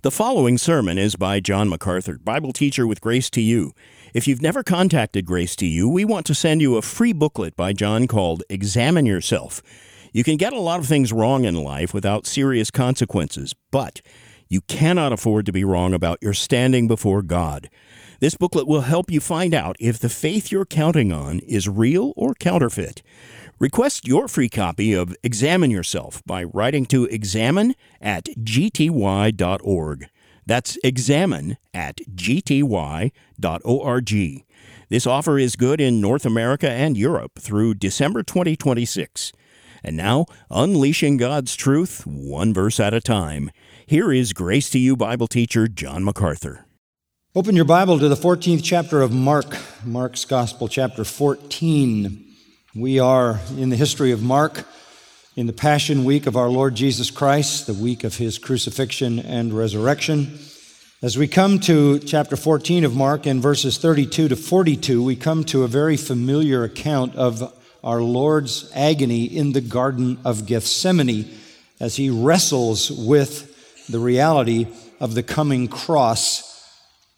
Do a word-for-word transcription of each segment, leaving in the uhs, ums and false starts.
The following sermon is by John MacArthur, Bible teacher with Grace to You. If you've never contacted Grace to You, we want to send you a free booklet by John called Examine Yourself. You can get a lot of things wrong in life without serious consequences, but you cannot afford to be wrong about your standing before God. This booklet will help you find out if the faith you're counting on is real or counterfeit. Request your free copy of Examine Yourself by writing to examine at g t y dot org. That's examine at g t y dot org. This offer is good in North America and Europe through December twenty twenty-six. And now, unleashing God's truth, one verse at a time. Here is Grace to You Bible teacher John MacArthur. Open your Bible to the fourteenth chapter of Mark, Mark's Gospel, chapter fourteen. We are in the history of Mark, in the Passion Week of our Lord Jesus Christ, the week of His crucifixion and resurrection. As we come to chapter fourteen of Mark, in verses thirty-two to forty-two, we come to a very familiar account of our Lord's agony in the Garden of Gethsemane as He wrestles with the reality of the coming cross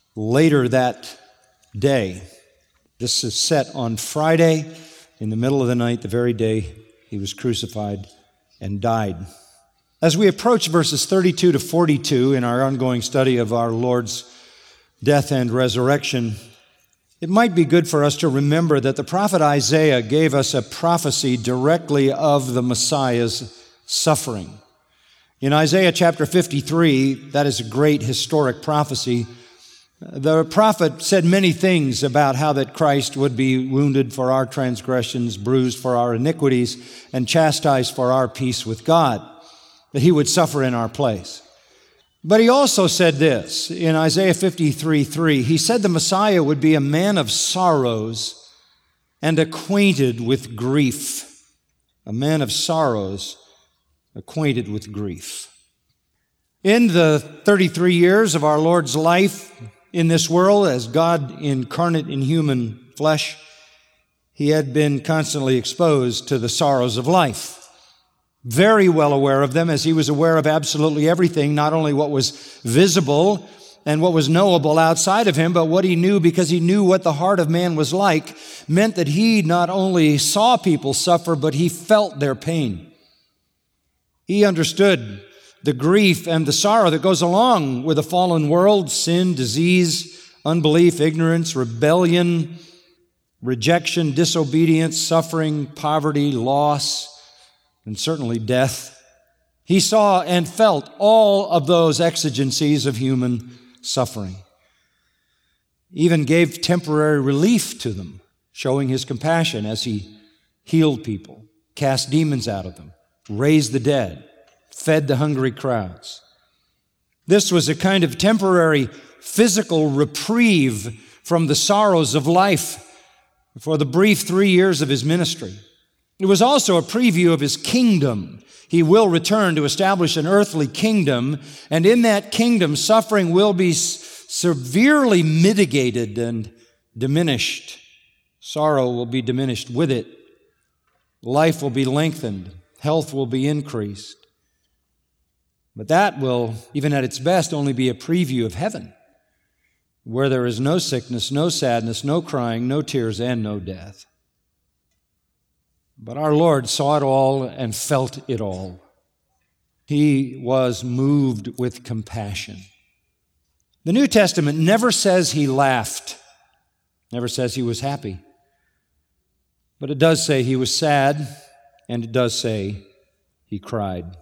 later that day. This is set on Friday, in the middle of the night, the very day He was crucified and died. As we approach verses thirty-two to forty-two in our ongoing study of our Lord's death and resurrection, it might be good for us to remember that the prophet Isaiah gave us a prophecy directly of the Messiah's suffering. In Isaiah chapter fifty-three, that is a great historic prophecy. The prophet said many things about how that Christ would be wounded for our transgressions, bruised for our iniquities, and chastised for our peace with God, that He would suffer in our place. But He also said this in Isaiah fifty-three three. He said the Messiah would be a man of sorrows and acquainted with grief. A man of sorrows, acquainted with grief. In the thirty-three years of our Lord's life in this world, as God incarnate in human flesh, He had been constantly exposed to the sorrows of life. Very well aware of them, as He was aware of absolutely everything, not only what was visible and what was knowable outside of Him, but what He knew, because He knew what the heart of man was like, meant that He not only saw people suffer, but He felt their pain. He understood the grief and the sorrow that goes along with a fallen world, sin, disease, unbelief, ignorance, rebellion, rejection, disobedience, suffering, poverty, loss, and certainly death. He saw and felt all of those exigencies of human suffering. Even gave temporary relief to them, showing His compassion as He healed people, cast demons out of them, raised the dead, fed the hungry crowds. This was a kind of temporary physical reprieve from the sorrows of life for the brief three years of His ministry. It was also a preview of His kingdom. He will return to establish an earthly kingdom, and in that kingdom, suffering will be severely mitigated and diminished. Sorrow will be diminished with it. Life will be lengthened. Health will be increased. But that will, even at its best, only be a preview of heaven, where there is no sickness, no sadness, no crying, no tears, and no death. But our Lord saw it all and felt it all. He was moved with compassion. The New Testament never says He laughed, never says He was happy. But it does say He was sad, and it does say He cried.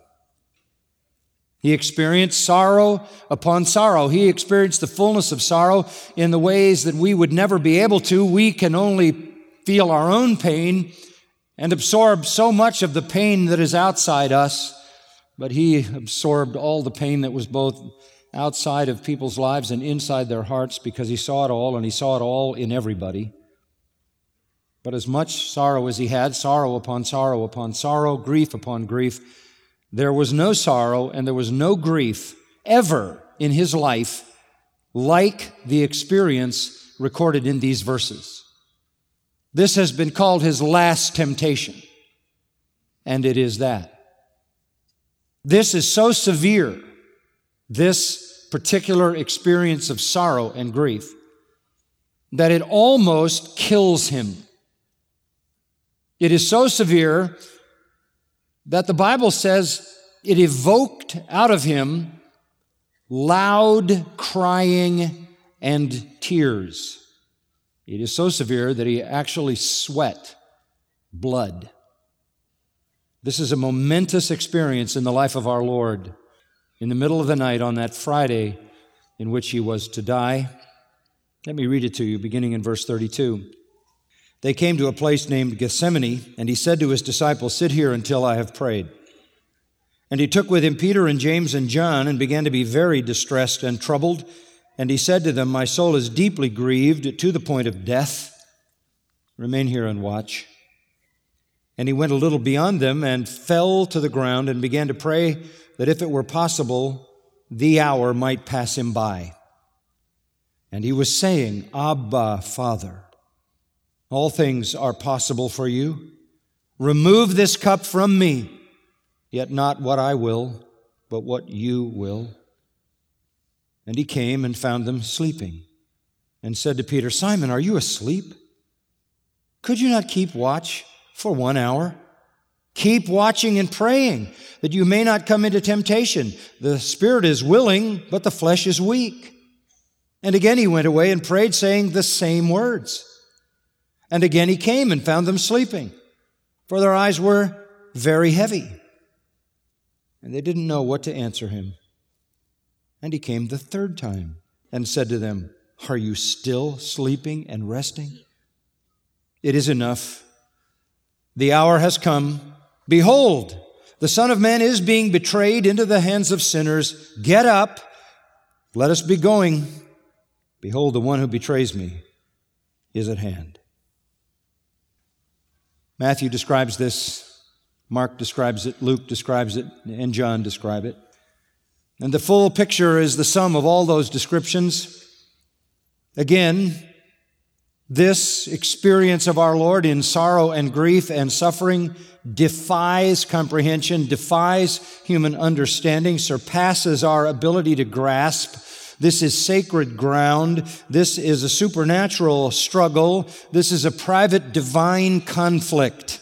He experienced sorrow upon sorrow. He experienced the fullness of sorrow in the ways that we would never be able to. We can only feel our own pain and absorb so much of the pain that is outside us. But He absorbed all the pain that was both outside of people's lives and inside their hearts, because He saw it all, and He saw it all in everybody. But as much sorrow as He had, sorrow upon sorrow upon sorrow, grief upon grief, there was no sorrow and there was no grief ever in His life like the experience recorded in these verses. This has been called His last temptation, and it is that. This is so severe, this particular experience of sorrow and grief that it almost kills him. It is so severe that the Bible says it evoked out of him loud crying and tears. It is so severe that he actually sweat blood. This is a momentous experience in the life of our Lord. In the middle of the night on that Friday in which he was to die. Let me read it to you, beginning in verse thirty-two. They came to a place named Gethsemane, and he said to his disciples, "Sit here until I have prayed." And he took with him Peter and James and John and began to be very distressed and troubled. And he said to them, "My soul is deeply grieved to the point of death. Remain here and watch." And he went a little beyond them and fell to the ground and began to pray that if it were possible, the hour might pass him by. And he was saying, "Abba, Father, all things are possible for you. Remove this cup from me, yet not what I will, but what you will." And he came and found them sleeping and said to Peter, "Simon, are you asleep? Could you not keep watch for one hour? Keep watching and praying, that you may not come into temptation. The spirit is willing, but the flesh is weak." And again he went away and prayed, saying the same words. And again he came and found them sleeping, for their eyes were very heavy. And they didn't know what to answer him. And he came the third time and said to them, "Are you still sleeping and resting? It is enough. The hour has come. Behold, the Son of Man is being betrayed into the hands of sinners. Get up, let us be going. Behold, the one who betrays me is at hand." Matthew describes this, Mark describes it, Luke describes it, and John describe it. And the full picture is the sum of all those descriptions. Again, this experience of our Lord in sorrow and grief and suffering defies comprehension, defies human understanding, surpasses our ability to grasp. This is sacred ground. This is a supernatural struggle. This is a private divine conflict.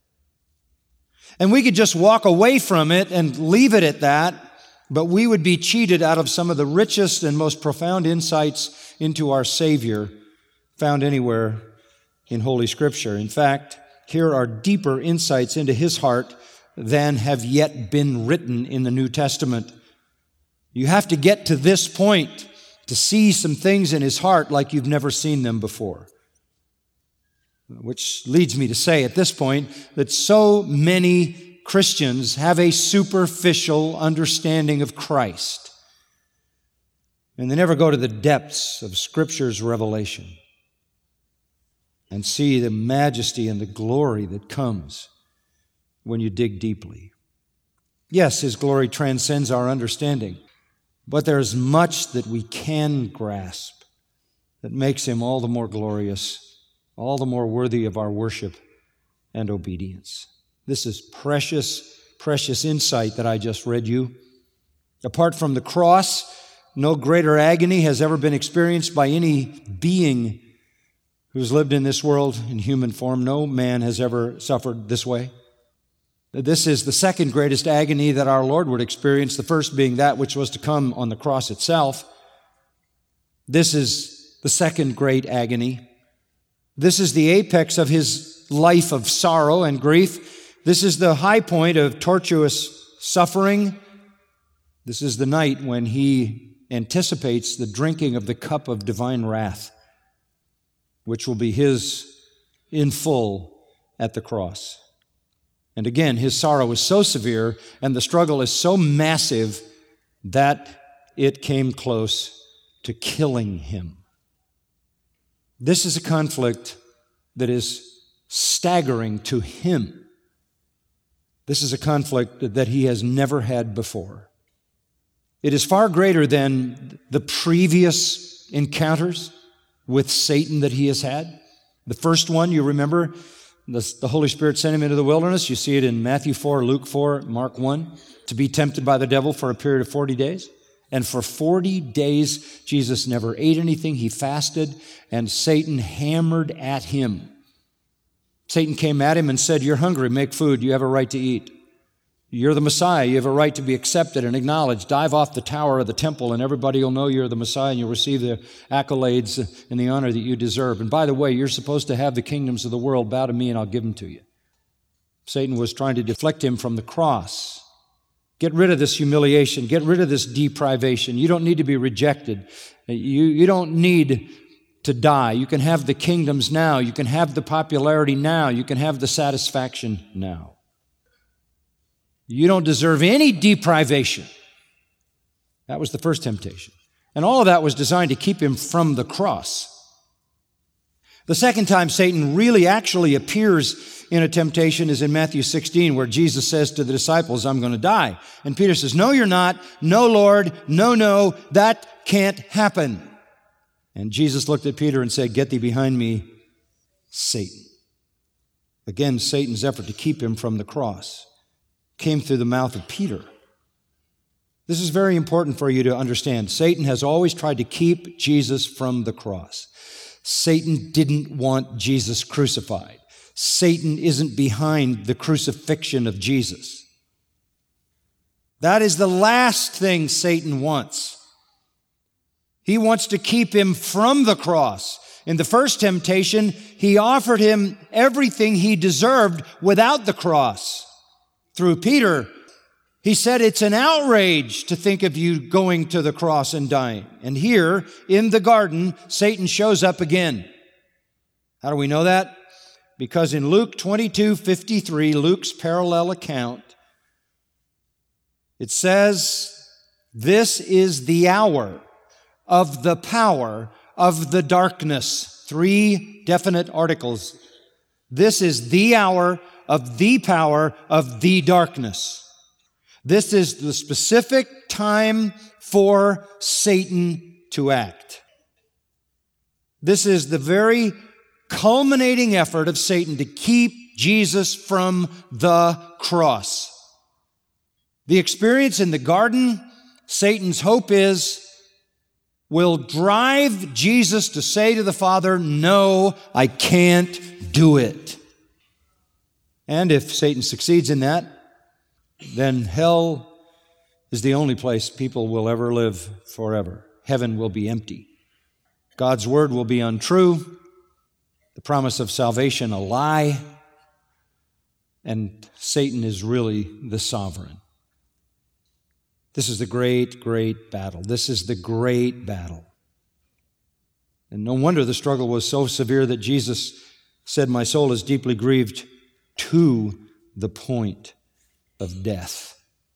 And we could just walk away from it and leave it at that, but we would be cheated out of some of the richest and most profound insights into our Savior found anywhere in Holy Scripture. In fact, here are deeper insights into His heart than have yet been written in the New Testament. You have to get to this point to see some things in His heart like you've never seen them before. Which leads me to say at this point that so many Christians have a superficial understanding of Christ, and they never go to the depths of Scripture's revelation and see the majesty and the glory that comes when you dig deeply. Yes, His glory transcends our understanding, but there's much that we can grasp that makes Him all the more glorious, all the more worthy of our worship and obedience. This is precious, precious insight that I just read you. Apart from the cross, no greater agony has ever been experienced by any being who's lived in this world in human form. No man has ever suffered this way. This is the second greatest agony that our Lord would experience, the first being that which was to come on the cross itself. This is the second great agony. This is the apex of His life of sorrow and grief. This is the high point of tortuous suffering. This is the night when He anticipates the drinking of the cup of divine wrath, which will be His in full at the cross. And again, His sorrow is so severe and the struggle is so massive that it came close to killing Him. This is a conflict that is staggering to Him. This is a conflict that He has never had before. It is far greater than the previous encounters with Satan that He has had. The first one, you remember, the, the Holy Spirit sent Him into the wilderness. You see it in Matthew four, Luke four, Mark one, to be tempted by the devil for a period of forty days. And for forty days, Jesus never ate anything. He fasted, and Satan hammered at him. Satan came at him and said, "You're hungry, make food. You have a right to eat. You're the Messiah. You have a right to be accepted and acknowledged. Dive off the tower of the temple, and everybody will know you're the Messiah, and you'll receive the accolades and the honor that you deserve. And by the way, you're supposed to have the kingdoms of the world. Bow to me, and I'll give them to you." Satan was trying to deflect him from the cross. Get rid of this humiliation. Get rid of this deprivation. You don't need to be rejected. You, you don't need to die. You can have the kingdoms now. You can have the popularity now. You can have the satisfaction now. You don't deserve any deprivation. That was the first temptation. And all of that was designed to keep him from the cross. The second time Satan really actually appears in a temptation is in Matthew sixteen, where Jesus says to the disciples, "I'm going to die." And Peter says, "No, you're not. No, Lord. No, no, that can't happen." And Jesus looked at Peter and said, "Get thee behind me, Satan." Again, Satan's effort to keep him from the cross came through the mouth of Peter. This is very important for you to understand. Satan has always tried to keep Jesus from the cross. Satan didn't want Jesus crucified. Satan isn't behind the crucifixion of Jesus. That is the last thing Satan wants. He wants to keep him from the cross. In the first temptation, he offered him everything he deserved without the cross. Through Peter, he said, "It's an outrage to think of you going to the cross and dying." And here, in the garden, Satan shows up again. How do we know that? Because in Luke twenty-two fifty-three, Luke's parallel account, it says, "This is the hour of the power of the darkness." Three definite articles. This is the hour of the power of the darkness. This is the specific time for Satan to act. This is the very culminating effort of Satan to keep Jesus from the cross. The experience in the garden, Satan's hope is, will drive Jesus to say to the Father, "No, I can't do it." And if Satan succeeds in that, then hell is the only place people will ever live forever. Heaven will be empty. God's word will be untrue. The promise of salvation a lie. And Satan is really the sovereign. This is the great, great battle. This is the great battle. And no wonder the struggle was so severe that Jesus said, "My soul is deeply grieved to the point of death."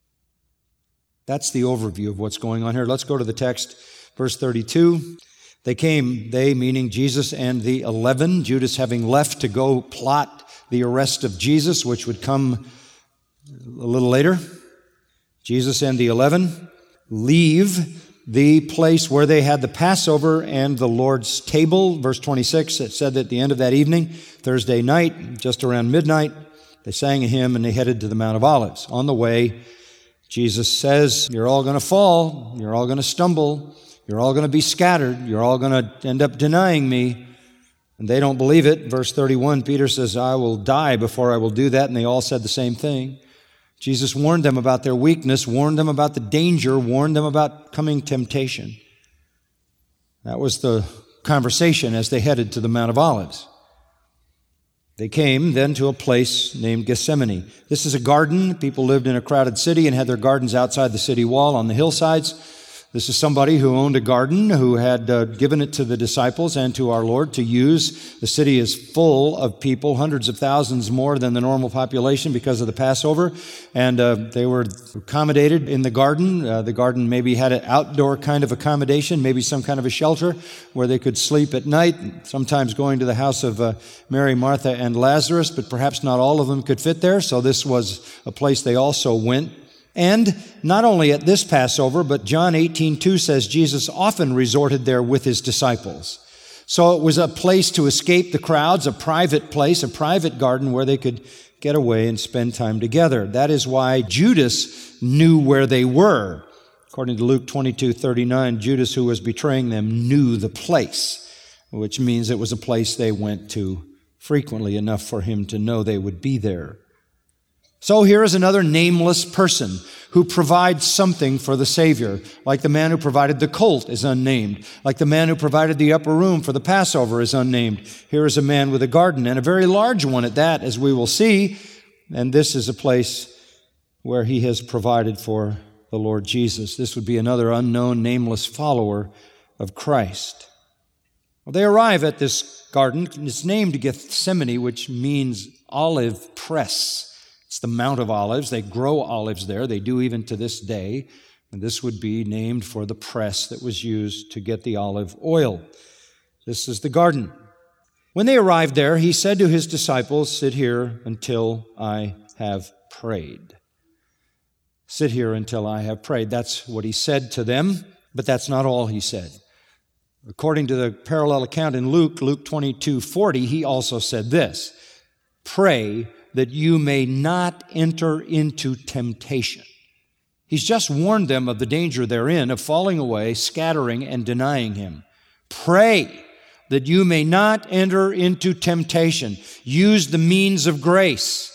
That's the overview of what's going on here. Let's go to the text, verse thirty-two. They came, they meaning Jesus and the eleven, Judas having left to go plot the arrest of Jesus, which would come a little later. Jesus and the eleven leave the place where they had the Passover and the Lord's table. Verse twenty-six, it said that at the end of that evening, Thursday night, just around midnight, they sang a hymn and they headed to the Mount of Olives. On the way, Jesus says, "You're all going to fall. You're all going to stumble. You're all going to be scattered. You're all going to end up denying me." And they don't believe it. Verse thirty-one, Peter says, "I will die before I will do that." And they all said the same thing. Jesus warned them about their weakness, warned them about the danger, warned them about coming temptation. That was the conversation as they headed to the Mount of Olives. They came then to a place named Gethsemane. This is a garden. People lived in a crowded city and had their gardens outside the city wall on the hillsides. This is somebody who owned a garden, who had uh, given it to the disciples and to our Lord to use. The city is full of people, hundreds of thousands more than the normal population because of the Passover. And uh, they were accommodated in the garden. Uh, the garden maybe had an outdoor kind of accommodation, maybe some kind of a shelter where they could sleep at night, sometimes going to the house of uh, Mary, Martha, and Lazarus, but perhaps not all of them could fit there. So this was a place they also went. And not only at this Passover, but John eighteen two says Jesus often resorted there with his disciples. So it was a place to escape the crowds, a private place, a private garden where they could get away and spend time together. That is why Judas knew where they were. According to Luke twenty-two thirty-nine, Judas, who was betraying them, knew the place, which means it was a place they went to frequently, enough for him to know they would be there. So here is another nameless person who provides something for the Savior, like the man who provided the colt is unnamed, like the man who provided the upper room for the Passover is unnamed. Here is a man with a garden, and a very large one at that, as we will see, and this is a place where he has provided for the Lord Jesus. This would be another unknown, nameless follower of Christ. Well, they arrive at this garden. It's named Gethsemane, which means olive press. It's the Mount of Olives. They grow olives there. They do even to this day. And this would be named for the press that was used to get the olive oil. This is the garden. When they arrived there, he said to his disciples, "Sit here until I have prayed." Sit here until I have prayed. That's what he said to them, but that's not all he said. According to the parallel account in Luke, Luke twenty-two forty, he also said this, "Pray that you may not enter into temptation." He's just warned them of the danger therein of falling away, scattering, and denying him. Pray that you may not enter into temptation. Use the means of grace.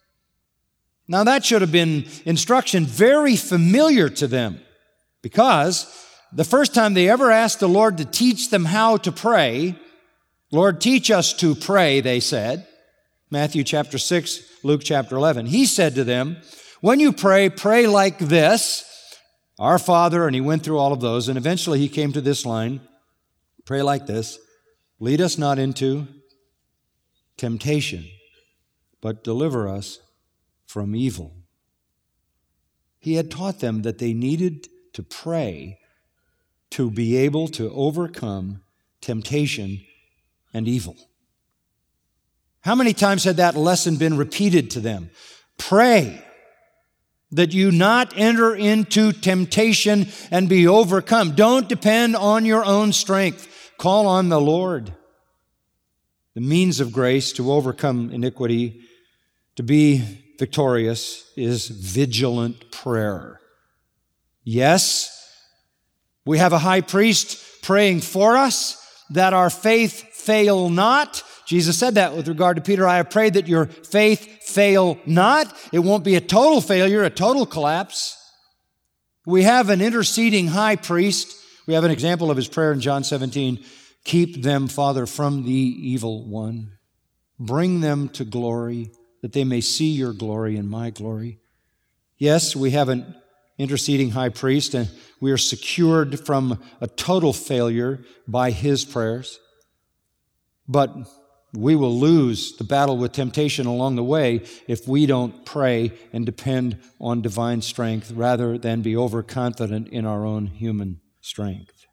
Now that should have been instruction very familiar to them, because the first time they ever asked the Lord to teach them how to pray, "Lord, teach us to pray," they said. Matthew chapter six, Luke chapter eleven. He said to them, "When you pray, pray like this, Our Father," and he went through all of those, and eventually he came to this line, pray like this, "Lead us not into temptation, but deliver us from evil." He had taught them that they needed to pray to be able to overcome temptation and evil. How many times had that lesson been repeated to them? Pray that you not enter into temptation and be overcome. Don't depend on your own strength. Call on the Lord. The means of grace to overcome iniquity, to be victorious, is vigilant prayer. Yes, we have a high priest praying for us, that our faith fail not. Jesus said that with regard to Peter. "I have prayed that your faith fail not." It won't be a total failure, a total collapse. We have an interceding high priest. We have an example of his prayer in John seventeen. "Keep them, Father, from the evil one. Bring them to glory, that they may see your glory and my glory." Yes, we have an interceding high priest, and we are secured from a total failure by his prayers. But we will lose the battle with temptation along the way if we don't pray and depend on divine strength rather than be overconfident in our own human strength.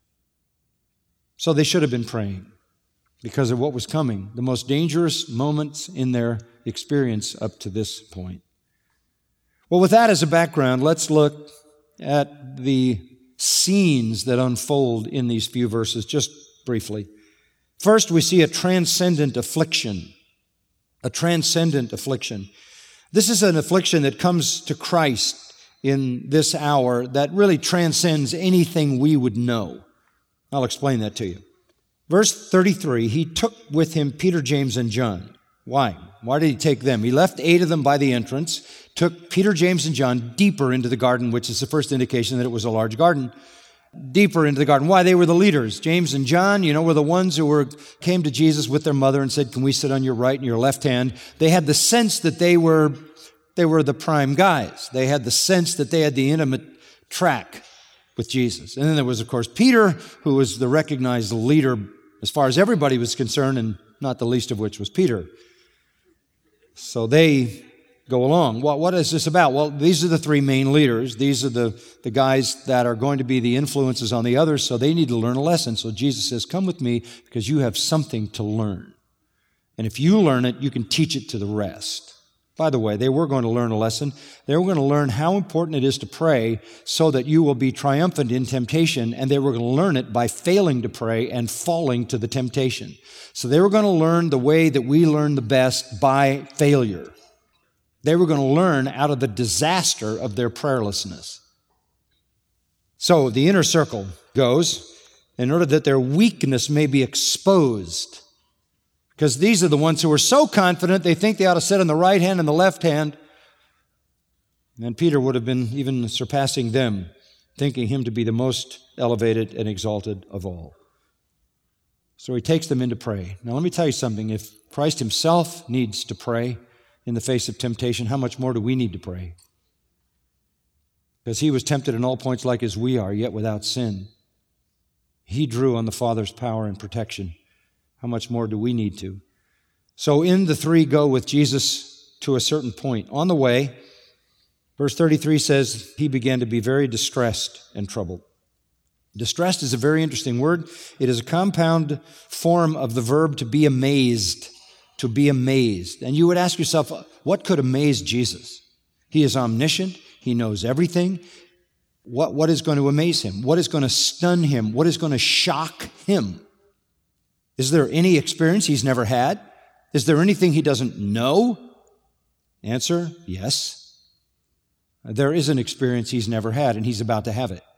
So they should have been praying because of what was coming, the most dangerous moments in their experience up to this point. Well, with that as a background, let's look at the scenes that unfold in these few verses just briefly. First, we see a transcendent affliction. A transcendent affliction. This is an affliction that comes to Christ in this hour that really transcends anything we would know. I'll explain that to you. Verse thirty-three, he took with him Peter, James, and John. Why? Why did he take them? He left eight of them by the entrance, took Peter, James, and John deeper into the garden, which is the first indication that it was a large garden. Deeper into the garden. Why? They were the leaders. James and John, you know, were the ones who were came to Jesus with their mother and said, "Can we sit on your right and your left hand?" They had the sense that they were they were the prime guys. They had the sense that they had the intimate track with Jesus. And then there was, of course, Peter, who was the recognized leader as far as everybody was concerned, and not the least of which was Peter. So they go along. What, what is this about? Well, these are the three main leaders. These are the, the guys that are going to be the influences on the others, so they need to learn a lesson. So Jesus says, "Come with me because you have something to learn. And if you learn it, you can teach it to the rest." By the way, they were going to learn a lesson. They were going to learn how important it is to pray so that you will be triumphant in temptation, and they were going to learn it by failing to pray and falling to the temptation. So they were going to learn the way that we learn the best, by failure. They were going to learn out of the disaster of their prayerlessness. So the inner circle goes in order that their weakness may be exposed. Because these are the ones who are so confident they think they ought to sit on the right hand and the left hand. And Peter would have been even surpassing them, thinking him to be the most elevated and exalted of all. So he takes them in to pray. Now let me tell you something. If Christ himself needs to pray in the face of temptation, how much more do we need to pray? Because he was tempted in all points like as we are, yet without sin. He drew on the Father's power and protection. How much more do we need to? So in the three go with Jesus to a certain point. On the way, verse thirty-three says, he began to be very distressed and troubled. Distressed is a very interesting word. It is a compound form of the verb to be amazed, to be amazed. And you would ask yourself, what could amaze Jesus? He is omniscient. He knows everything. What, what is going to amaze him? What is going to stun him? What is going to shock him? Is there any experience he's never had? Is there anything he doesn't know? Answer, yes. There is an experience he's never had, and he's about to have it.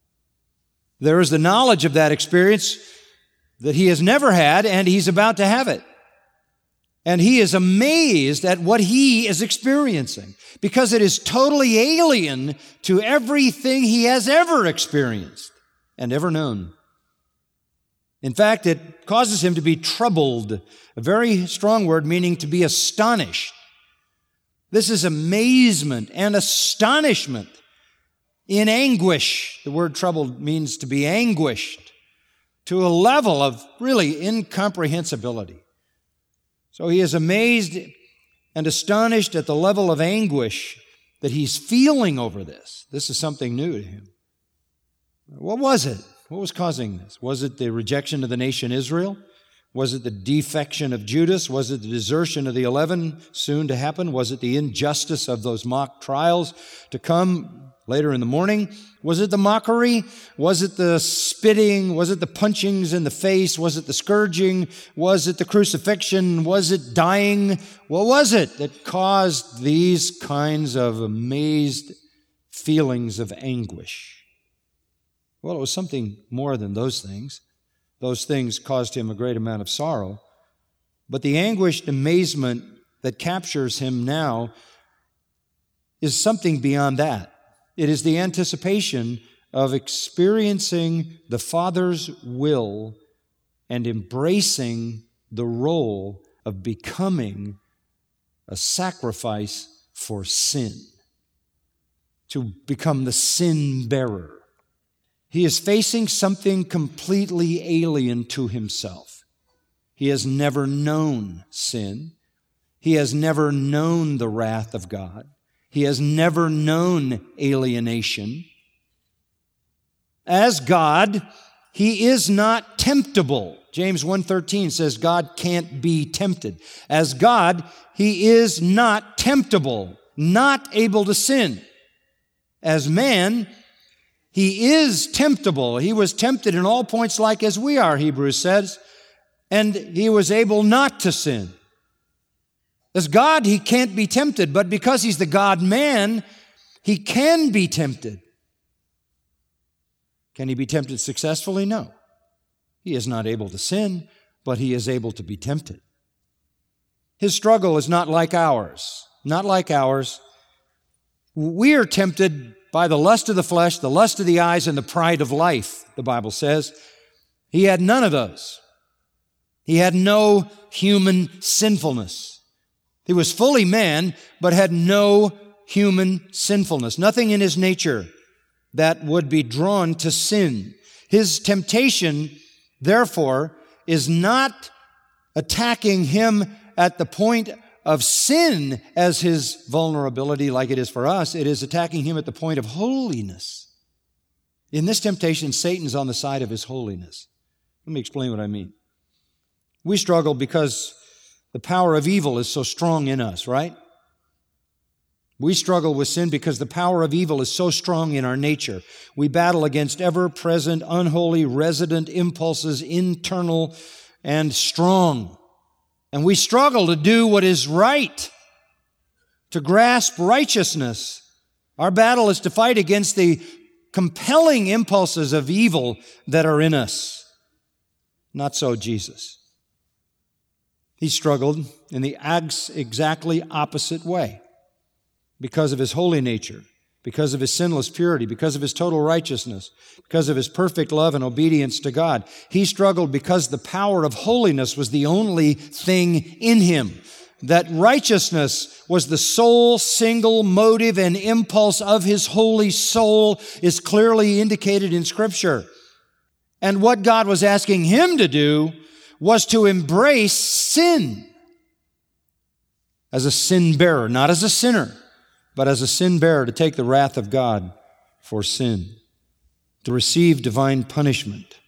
There is the knowledge of that experience that he has never had, and he's about to have it. And he is amazed at what he is experiencing because it is totally alien to everything he has ever experienced and ever known. In fact, it causes him to be troubled, a very strong word meaning to be astonished. This is amazement and astonishment in anguish. The word troubled means to be anguished to a level of really incomprehensibility. So he is amazed and astonished at the level of anguish that he's feeling over this. This is something new to him. What was it? What was causing this? Was it the rejection of the nation Israel? Was it the defection of Judas? Was it the desertion of the eleven soon to happen? Was it the injustice of those mock trials to come later in the morning? Was it the mockery? Was it the spitting? Was it the punchings in the face? Was it the scourging? Was it the crucifixion? Was it dying? What was it that caused these kinds of amazed feelings of anguish? Well, it was something more than those things. Those things caused him a great amount of sorrow. But the anguished amazement that captures him now is something beyond that. It is the anticipation of experiencing the Father's will and embracing the role of becoming a sacrifice for sin, to become the sin bearer. He is facing something completely alien to himself. He has never known sin. He has never known the wrath of God. He has never known alienation. As God, he is not temptable. James one thirteen says God can't be tempted. As God, he is not temptable, not able to sin. As man, he is temptable. He was tempted in all points like as we are, Hebrews says, and he was able not to sin. As God, he can't be tempted, but because he's the God-man, he can be tempted. Can he be tempted successfully? No. He is not able to sin, but he is able to be tempted. His struggle is not like ours, not like ours. We are tempted by the lust of the flesh, the lust of the eyes, and the pride of life, the Bible says. He had none of those. He had no human sinfulness. He was fully man, but had no human sinfulness, nothing in his nature that would be drawn to sin. His temptation, therefore, is not attacking him at the point of sin as his vulnerability like it is for us. It is attacking him at the point of holiness. In this temptation, Satan's on the side of his holiness. Let me explain what I mean. We struggle because the power of evil is so strong in us, right? We struggle with sin because the power of evil is so strong in our nature. We battle against ever-present, unholy, resident impulses, internal and strong. And we struggle to do what is right, to grasp righteousness. Our battle is to fight against the compelling impulses of evil that are in us. Not so Jesus. He struggled in the exactly opposite way because of his holy nature, because of his sinless purity, because of his total righteousness, because of his perfect love and obedience to God. He struggled because the power of holiness was the only thing in him. That righteousness was the sole, single motive and impulse of his holy soul is clearly indicated in Scripture. And what God was asking him to do was to embrace sin as a sin bearer, not as a sinner, but as a sin bearer, to take the wrath of God for sin, to receive divine punishment.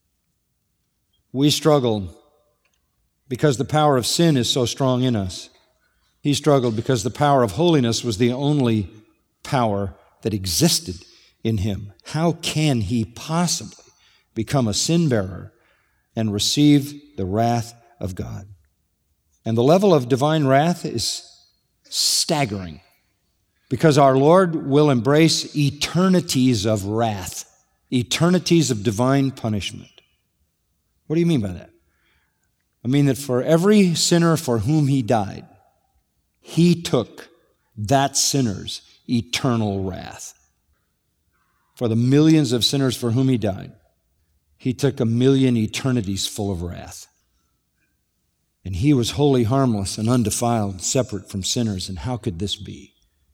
We struggle because the power of sin is so strong in us. He struggled because the power of holiness was the only power that existed in him. How can he possibly become a sin bearer and receive the wrath of God? And the level of divine wrath is staggering, because our Lord will embrace eternities of wrath, eternities of divine punishment. What do you mean by that? I mean that for every sinner for whom he died, he took that sinner's eternal wrath. For the millions of sinners for whom he died, he took a million eternities full of wrath. And he was wholly harmless and undefiled, separate from sinners. And how could this be?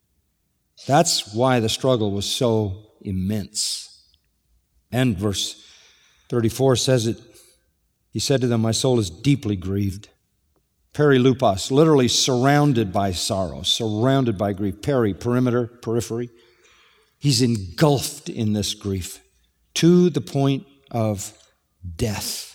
That's why the struggle was so immense. And verse thirty-four says it. He said to them, my soul is deeply grieved. Perilupos, literally surrounded by sorrow, surrounded by grief. Peri, perimeter, periphery. He's engulfed in this grief to the point of death.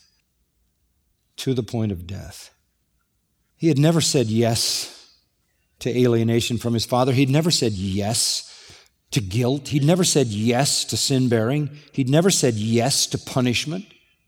To the point of death. He had never said yes to alienation from his Father. He'd never said yes to guilt. He'd never said yes to sin-bearing. He'd never said yes to punishment.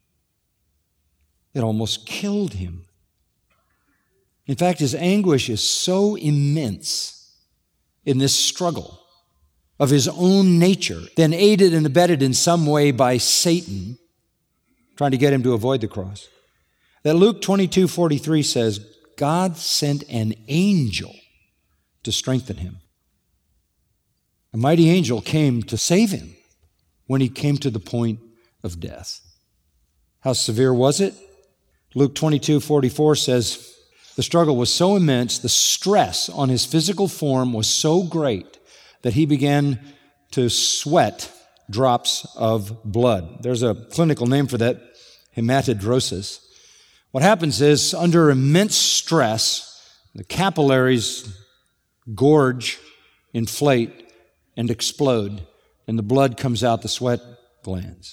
It almost killed him. In fact, his anguish is so immense in this struggle of his own nature, then aided and abetted in some way by Satan, trying to get him to avoid the cross, that Luke twenty-two forty-three says, God sent an angel to strengthen him. A mighty angel came to save him when he came to the point of death. How severe was it? Luke twenty-two forty-four says, the struggle was so immense, the stress on his physical form was so great that he began to sweat drops of blood. There's a clinical name for that, hematidrosis. What happens is, under immense stress, the capillaries gorge, inflate, and explode, and the blood comes out the sweat glands.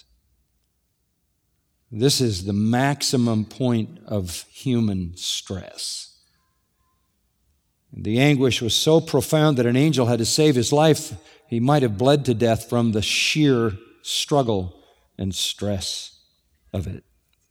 This is the maximum point of human stress. The anguish was so profound that an angel had to save his life. He might have bled to death from the sheer struggle and stress of it.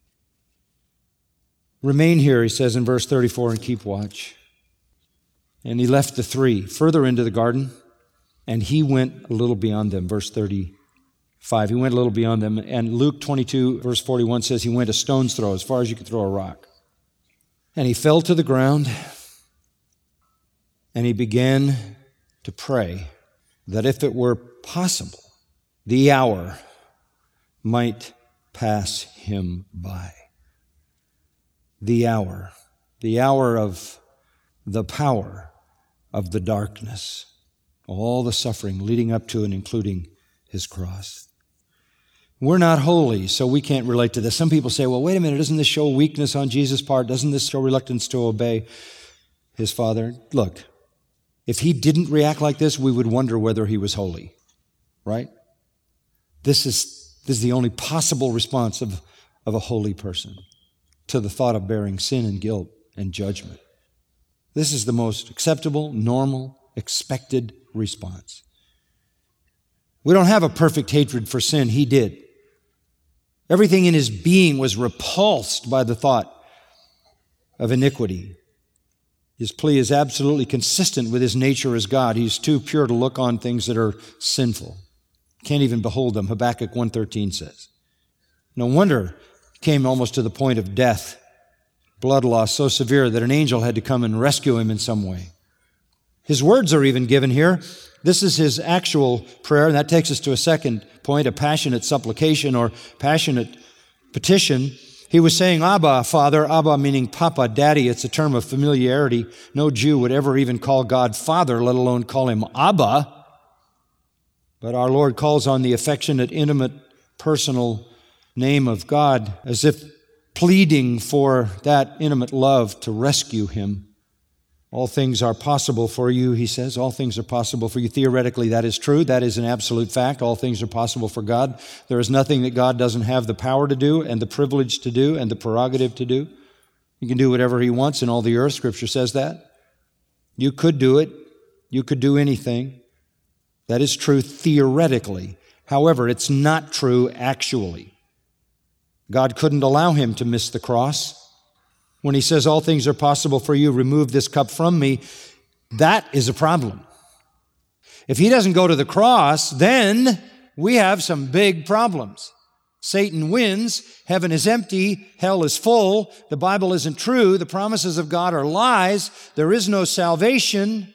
Remain here, he says in verse thirty-four, and keep watch. And he left the three further into the garden, and he went a little beyond them. Verse thirty-five, he went a little beyond them. And Luke twenty-two, verse forty-one says he went a stone's throw, as far as you could throw a rock. And he fell to the ground, and he began to pray that if it were possible, the hour might pass him by. The hour, the hour of the power of the darkness, all the suffering leading up to and including his cross. We're not holy, so we can't relate to this. Some people say, well, wait a minute, doesn't this show weakness on Jesus' part? Doesn't this show reluctance to obey his Father? Look, if he didn't react like this, we would wonder whether he was holy, right? This is, this is the only possible response of, of a holy person to the thought of bearing sin and guilt and judgment. This is the most acceptable, normal, expected response. We don't have a perfect hatred for sin. He did. Everything in his being was repulsed by the thought of iniquity. His plea is absolutely consistent with his nature as God. He's too pure to look on things that are sinful, Can't even behold them, Habakkuk one thirteen says. No wonder he came almost to the point of death. Blood loss so severe that an angel had to come and rescue him in some way. His words are even given here. This is his actual prayer, and that takes us to a second point, a passionate supplication or passionate petition. He was saying, Abba, Father, Abba meaning Papa, Daddy. It's a term of familiarity. No Jew would ever even call God Father, let alone call him Abba. But our Lord calls on the affectionate, intimate, personal name of God as if pleading for that intimate love to rescue him. All things are possible for you, he says. All things are possible for you. Theoretically, that is true. That is an absolute fact. All things are possible for God. There is nothing that God doesn't have the power to do and the privilege to do and the prerogative to do. He can do whatever he wants in all the earth. Scripture says that. You could do it. You could do anything. That is true theoretically. However, it's not true actually. God couldn't allow him to miss the cross. When he says, all things are possible for you, remove this cup from me, that is a problem. If he doesn't go to the cross, then we have some big problems. Satan wins, heaven is empty, hell is full, the Bible isn't true, the promises of God are lies, there is no salvation.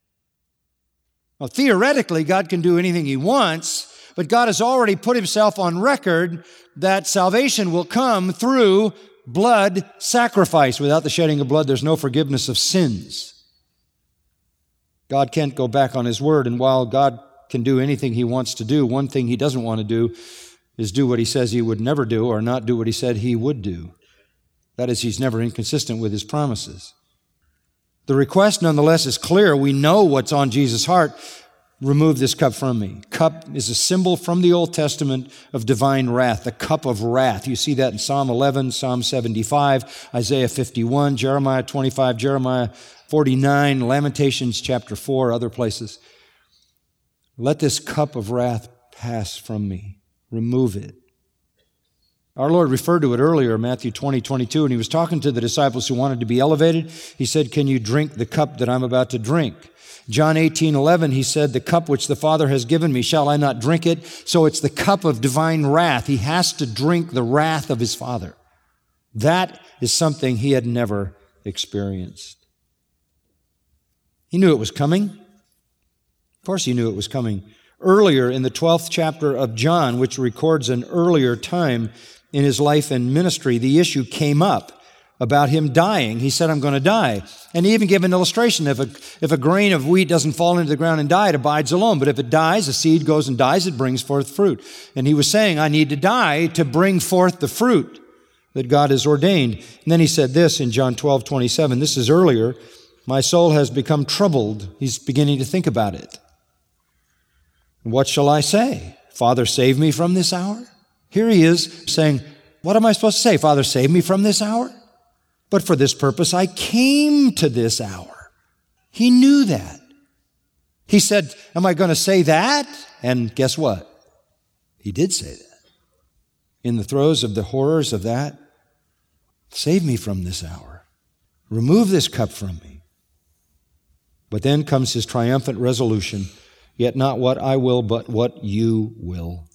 Well, theoretically, God can do anything he wants, but God has already put himself on record that salvation will come through blood sacrifice. Without the shedding of blood, there's no forgiveness of sins. God can't go back on his word, and while God can do anything he wants to do, one thing he doesn't want to do is do what he says he would never do or not do what he said he would do. That is, he's never inconsistent with his promises. The request, nonetheless, is clear. We know what's on Jesus' heart. Remove this cup from me. Cup is a symbol from the Old Testament of divine wrath, the cup of wrath. You see that in Psalm eleven, Psalm seventy-five, Isaiah fifty-one, Jeremiah twenty-five, Jeremiah forty-nine, Lamentations chapter four, other places. Let this cup of wrath pass from me. Remove it. Our Lord referred to it earlier, Matthew twenty, twenty-two, and he was talking to the disciples who wanted to be elevated. He said, can you drink the cup that I'm about to drink? John eighteen, eleven, he said, the cup which the Father has given me, shall I not drink it? So it's the cup of divine wrath. He has to drink the wrath of his Father. That is something he had never experienced. He knew it was coming. Of course he knew it was coming. Earlier in the twelfth chapter of John, which records an earlier time in his life and ministry, the issue came up about him dying. He said, I'm going to die. And he even gave an illustration. If a, if a grain of wheat doesn't fall into the ground and die, it abides alone. But if it dies, a seed goes and dies, it brings forth fruit. And he was saying, I need to die to bring forth the fruit that God has ordained. And then he said this in John twelve, twenty-seven. This is earlier. My soul has become troubled. He's beginning to think about it. What shall I say? Father, save me from this hour? Here he is saying, what am I supposed to say? Father, save me from this hour? But for this purpose I came to this hour. He knew that. He said, am I going to say that? And guess what? He did say that. In the throes of the horrors of that, save me from this hour. Remove this cup from me. But then comes his triumphant resolution, yet not what I will, but what you will.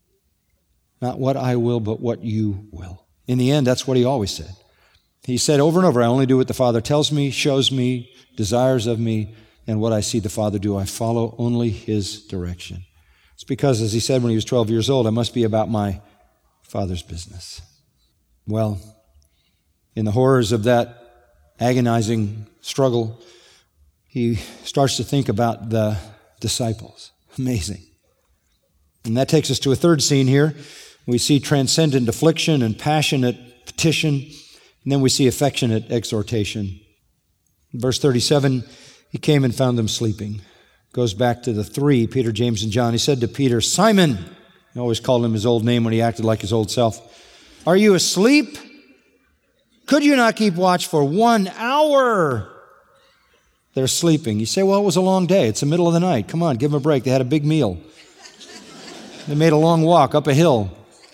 Not what I will, but what you will. In the end, that's what he always said. He said over and over, I only do what the Father tells me, shows me, desires of me, and what I see the Father do. I follow only his direction. It's because, as he said when he was twelve years old, I must be about my Father's business. Well, in the horrors of that agonizing struggle, he starts to think about the disciples. Amazing. And that takes us to a third scene here. We see transcendent affliction and passionate petition. And then we see affectionate exhortation. In verse thirty-seven, he came and found them sleeping. Goes back to the three, Peter, James, and John. He said to Peter, Simon, he always called him his old name when he acted like his old self, are you asleep? Could you not keep watch for one hour? They're sleeping. You say, well, it was a long day. It's the middle of the night. Come on, give them a break. They had a big meal. They made a long walk up a hill.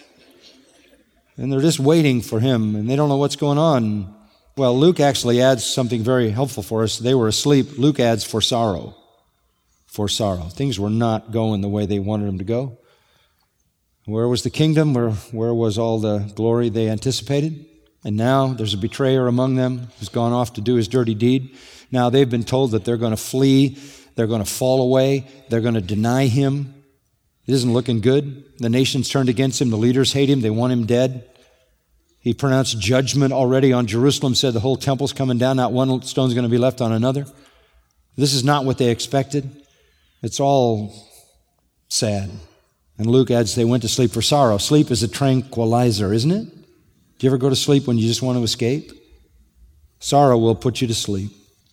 And they're just waiting for him, and they don't know what's going on. Well, Luke actually adds something very helpful for us. They were asleep. Luke adds for sorrow. For sorrow. Things were not going the way they wanted them to go. Where was the kingdom? Where, where was all the glory they anticipated? And now there's a betrayer among them who's gone off to do his dirty deed. Now they've been told that they're going to flee, they're going to fall away, they're going to deny him. It isn't looking good. The nations turned against him, the leaders hate him, they want him dead. He pronounced judgment already on Jerusalem, said the whole temple's coming down, not one stone's going to be left on another. This is not what they expected. It's all sad. And Luke adds, they went to sleep for sorrow. Sleep is a tranquilizer, isn't it? Do you ever go to sleep when you just want to escape? Sorrow will put you to sleep.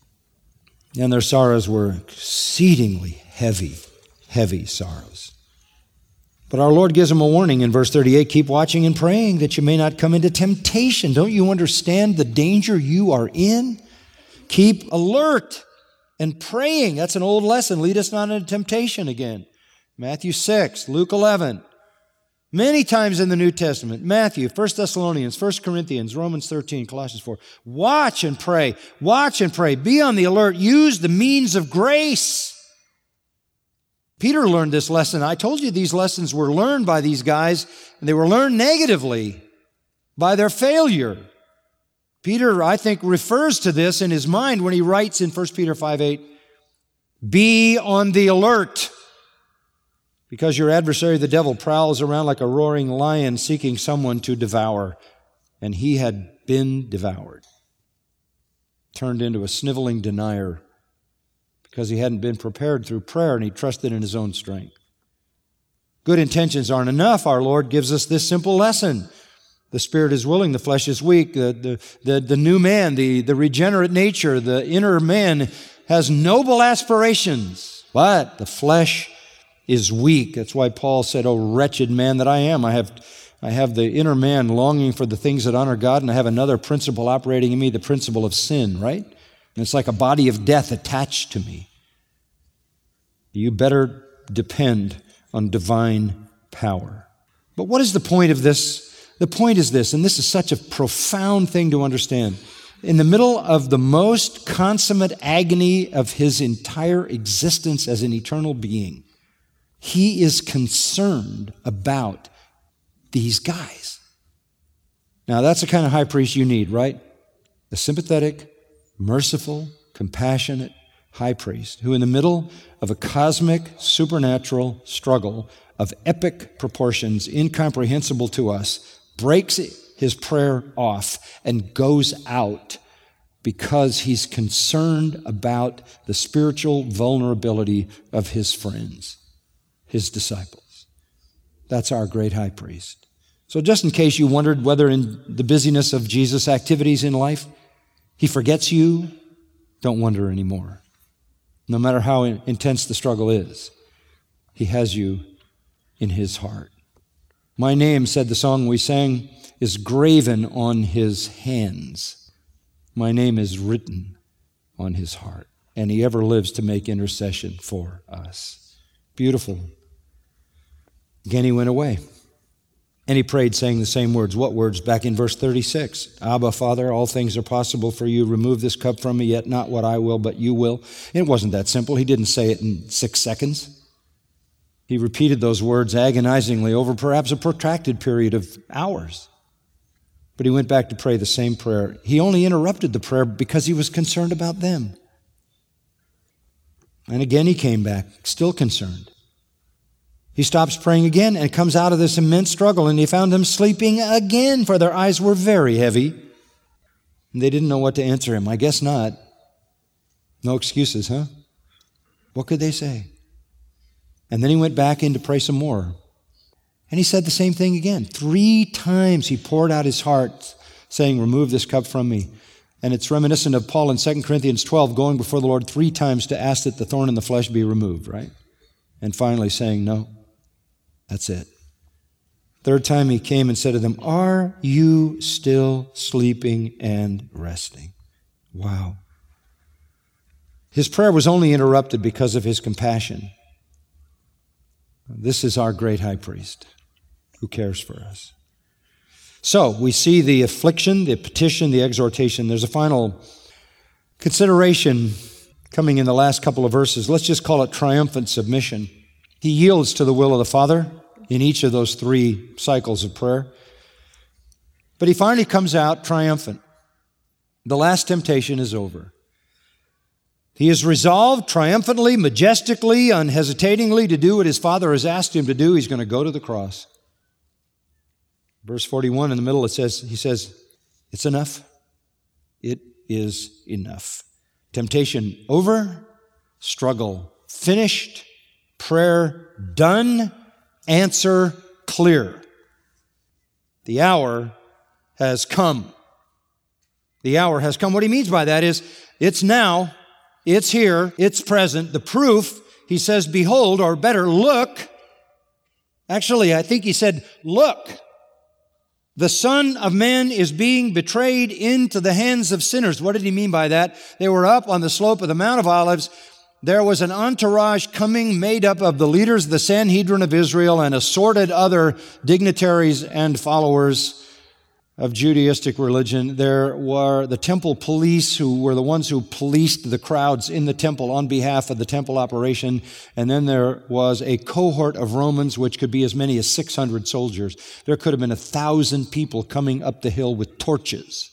And their sorrows were exceedingly heavy, heavy sorrows. But our Lord gives them a warning in verse thirty-eight, keep watching and praying that you may not come into temptation. Don't you understand the danger you are in? Keep alert and praying. That's an old lesson. Lead us not into temptation again. Matthew six, Luke eleven. Many times in the New Testament, Matthew, First Thessalonians, First Corinthians, Romans thirteen, Colossians four. Watch and pray. Watch and pray. Be on the alert. Use the means of grace. Peter learned this lesson. I told you these lessons were learned by these guys, and they were learned negatively by their failure. Peter, I think, refers to this in his mind when he writes in First Peter five eight, be on the alert, because your adversary, the devil, prowls around like a roaring lion seeking someone to devour. And he had been devoured, turned into a sniveling denier because he hadn't been prepared through prayer and he trusted in his own strength. Good intentions aren't enough. Our Lord gives us this simple lesson. The spirit is willing, the flesh is weak. The, the, the, the new man, the, the regenerate nature, the inner man has noble aspirations, but the flesh is weak. That's why Paul said, oh, wretched man that I am. I have, I have the inner man longing for the things that honor God, and I have another principle operating in me, the principle of sin, right? And it's like a body of death attached to me. You better depend on divine power. But what is the point of this? The point is this, and this is such a profound thing to understand. In the middle of the most consummate agony of his entire existence as an eternal being, he is concerned about these guys. Now, that's the kind of high priest you need, right? A sympathetic, merciful, compassionate high priest who in the middle of a cosmic, supernatural struggle of epic proportions, incomprehensible to us, breaks his prayer off and goes out because he's concerned about the spiritual vulnerability of his friends, his disciples. That's our great high priest. So just in case you wondered whether in the busyness of Jesus' activities in life, he forgets you, don't wonder anymore. No matter how intense the struggle is, he has you in his heart. My name, said the song we sang, is graven on his hands. My name is written on his heart, and he ever lives to make intercession for us. Beautiful. Again, he went away. And he prayed, saying the same words. What words? Back in verse thirty-six. Abba, Father, all things are possible for you. Remove this cup from me, yet not what I will, but you will. And it wasn't that simple. He didn't say it in six seconds. He repeated those words agonizingly over perhaps a protracted period of hours. But he went back to pray the same prayer. He only interrupted the prayer because he was concerned about them. And again he came back, still concerned. He stops praying again and comes out of this immense struggle, and he found them sleeping again, for their eyes were very heavy. And they didn't know what to answer him. I guess not. No excuses, huh? What could they say? And then he went back in to pray some more. And he said the same thing again. Three times he poured out his heart, saying, remove this cup from me. And it's reminiscent of Paul in Second Corinthians twelve, going before the Lord three times to ask that the thorn in the flesh be removed, right? And finally saying, no. That's it. Third time he came and said to them, are you still sleeping and resting? Wow. His prayer was only interrupted because of his compassion. This is our great high priest who cares for us. So we see the affliction, the petition, the exhortation. There's a final consideration coming in the last couple of verses. Let's just call it triumphant submission. He yields to the will of the Father in each of those three cycles of prayer. But he finally comes out triumphant. The last temptation is over. He is resolved triumphantly, majestically, unhesitatingly to do what his Father has asked him to do. He's going to go to the cross. Verse forty-one in the middle, it says, he says, it's enough. It is enough. Temptation over, struggle finished, prayer done, answer clear. The hour has come. The hour has come. What he means by that is, it's now, it's here, it's present. The proof, he says, behold, or better, look. Actually, I think he said, look. The Son of Man is being betrayed into the hands of sinners. What did he mean by that? They were up on the slope of the Mount of Olives. There was an entourage coming made up of the leaders of the Sanhedrin of Israel and assorted other dignitaries and followers of Judaistic religion. There were the temple police who were the ones who policed the crowds in the temple on behalf of the temple operation. And then there was a cohort of Romans, which could be as many as six hundred soldiers. There could have been a thousand people coming up the hill with torches.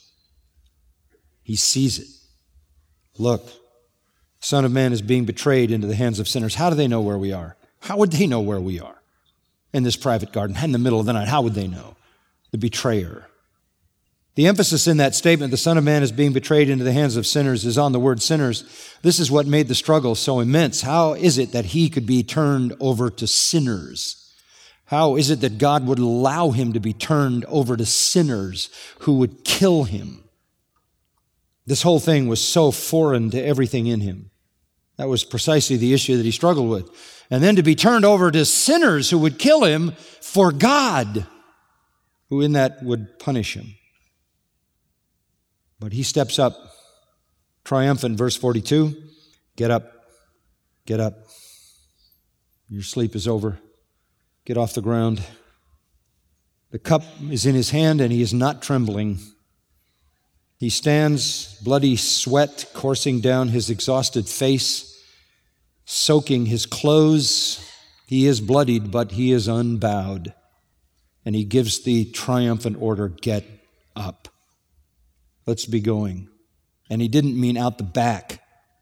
He sees it. Look, the Son of Man is being betrayed into the hands of sinners. How do they know where we are? How would they know where we are? In this private garden, in the middle of the night, how would they know? The betrayer. The emphasis in that statement, the Son of Man is being betrayed into the hands of sinners, is on the word sinners. This is what made the struggle so immense. How is it that he could be turned over to sinners? How is it that God would allow him to be turned over to sinners who would kill him? This whole thing was so foreign to everything in him. That was precisely the issue that he struggled with. And then to be turned over to sinners who would kill him for God, who in that would punish him. But he steps up, triumphant, verse forty-two, get up, get up. Your sleep is over. Get off the ground. The cup is in his hand and he is not trembling. He stands, bloody sweat coursing down his exhausted face, soaking his clothes. He is bloodied, but he is unbowed. And he gives the triumphant order, get up. Let's be going. And he didn't mean out the back.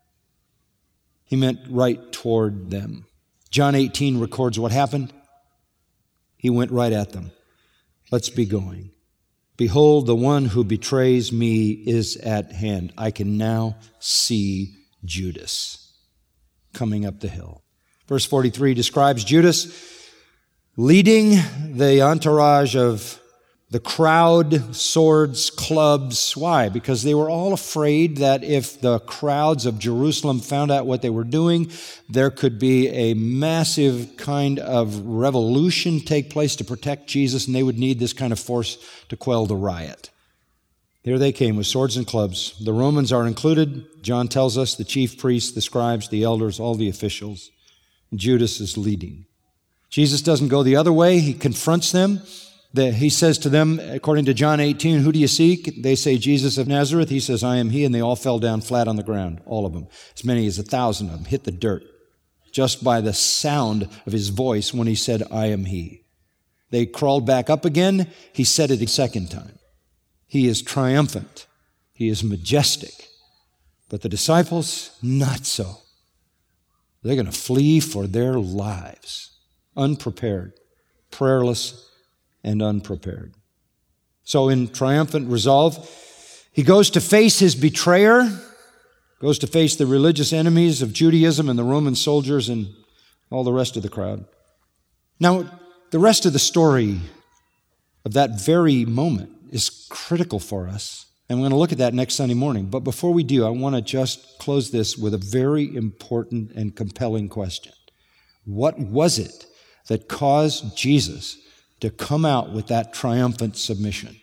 He meant right toward them. John eighteen records what happened. He went right at them. Let's be going. Behold, the one who betrays me is at hand. I can now see Judas coming up the hill. Verse forty-three describes Judas leading the entourage of the crowd, swords, clubs. Why? Because they were all afraid that if the crowds of Jerusalem found out what they were doing, there could be a massive kind of revolution take place to protect Jesus, and they would need this kind of force to quell the riot. Here they came with swords and clubs. The Romans are included. John tells us the chief priests, the scribes, the elders, all the officials. Judas is leading. Jesus doesn't go the other way. He confronts them. The, he says to them, according to John eighteen, who do you seek? They say, Jesus of Nazareth. He says, I am he. And they all fell down flat on the ground, all of them. As many as a thousand of them hit the dirt just by the sound of his voice when he said, I am he. They crawled back up again. He said it a second time. He is triumphant. He is majestic. But the disciples, not so. They're going to flee for their lives, unprepared, prayerless, and unprepared. So in triumphant resolve, he goes to face his betrayer, goes to face the religious enemies of Judaism and the Roman soldiers and all the rest of the crowd. Now, the rest of the story of that very moment is critical for us, and we're going to look at that next Sunday morning. But before we do, I want to just close this with a very important and compelling question. What was it that caused Jesus to come out with that triumphant submission?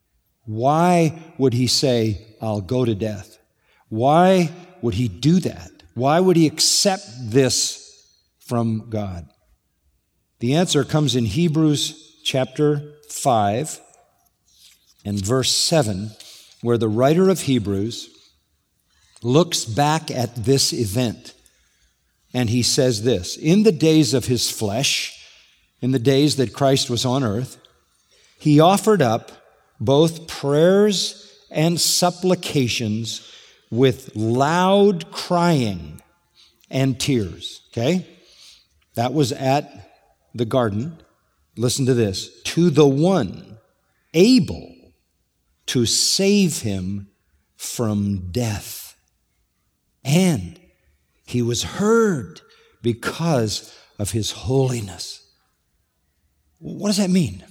Why would he say, I'll go to death? Why would he do that? Why would he accept this from God? The answer comes in Hebrews chapter five and verse seven, where the writer of Hebrews looks back at this event and he says this, in the days of his flesh, in the days that Christ was on earth, he offered up both prayers and supplications with loud crying and tears. Okay? That was at the garden. Listen to this. To the one able to save him from death. And he was heard because of his holiness. What does that mean?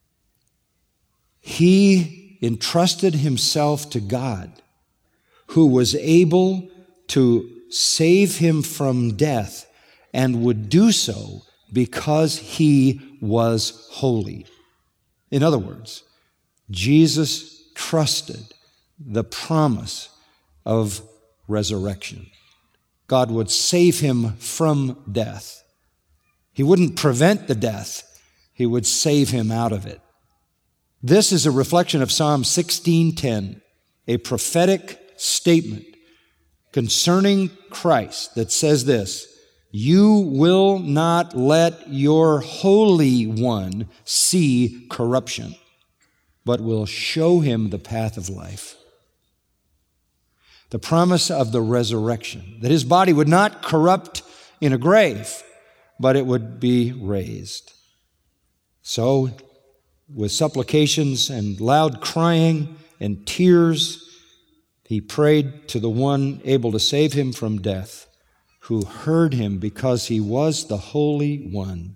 He entrusted himself to God, who was able to save him from death and would do so because he was holy. In other words, Jesus trusted the promise of resurrection. God would save him from death. He wouldn't prevent the death. He would save him out of it. This is a reflection of Psalm sixteen ten, a prophetic statement concerning Christ that says this: you will not let your Holy One see corruption, but will show him the path of life. The promise of the resurrection, that his body would not corrupt in a grave, but it would be raised. So, with supplications and loud crying and tears, he prayed to the one able to save him from death, who heard him because he was the Holy One,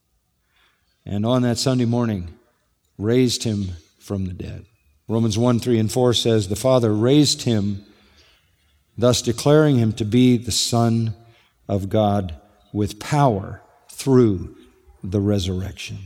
and on that Sunday morning raised him from the dead. Romans one, three, and four says, the Father raised him, thus declaring him to be the Son of God with power through the resurrection.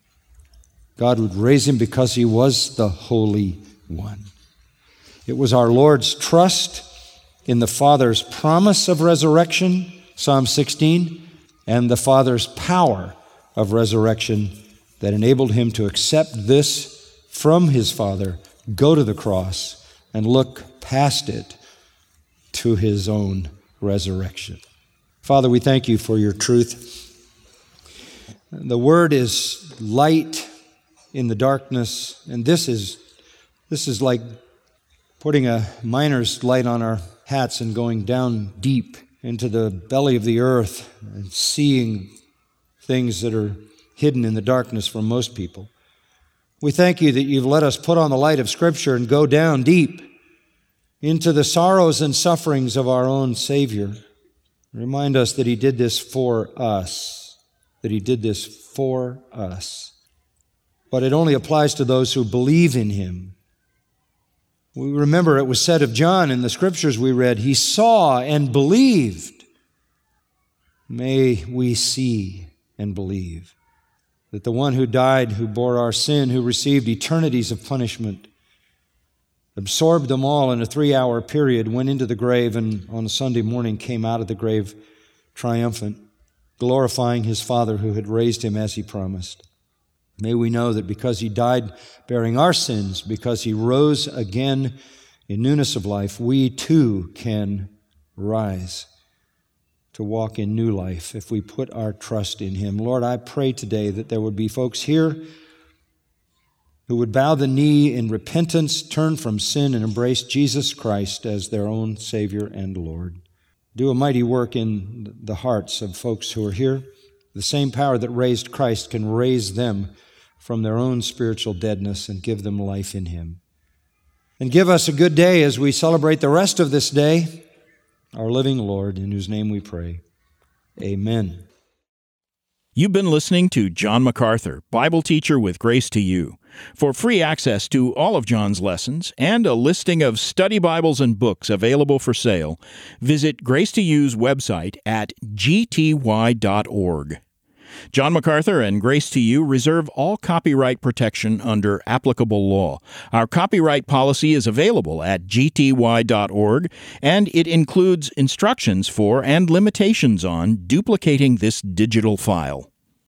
God would raise him because he was the Holy One. It was our Lord's trust in the Father's promise of resurrection, Psalm sixteen, and the Father's power of resurrection that enabled him to accept this from his Father, go to the cross, and look past it to his own resurrection. Father, we thank you for your truth. The Word is light in the darkness, and this is this is like putting a miner's light on our hats and going down deep into the belly of the earth and seeing things that are hidden in the darkness for most people. We thank you that you've let us put on the light of Scripture and go down deep into the sorrows and sufferings of our own Savior. Remind us that he did this for us, that he did this for us. But it only applies to those who believe in him. We remember it was said of John in the Scriptures we read, he saw and believed. May we see and believe that the one who died, who bore our sin, who received eternities of punishment, absorbed them all in a three-hour period, went into the grave, and on a Sunday morning came out of the grave triumphant, glorifying his Father who had raised him as he promised. May we know that because he died bearing our sins, because he rose again in newness of life, we too can rise to walk in new life if we put our trust in him. Lord, I pray today that there would be folks here who would bow the knee in repentance, turn from sin, and embrace Jesus Christ as their own Savior and Lord. Do a mighty work in the hearts of folks who are here. The same power that raised Christ can raise them from their own spiritual deadness and give them life in him. And give us a good day as we celebrate the rest of this day, our living Lord, in whose name we pray. Amen. You've been listening to John MacArthur, Bible teacher with Grace to You. For free access to all of John's lessons and a listing of study Bibles and books available for sale, visit Grace to You's website at g t y dot org. John MacArthur and Grace to You reserve all copyright protection under applicable law. Our copyright policy is available at g t y dot org, and it includes instructions for and limitations on duplicating this digital file.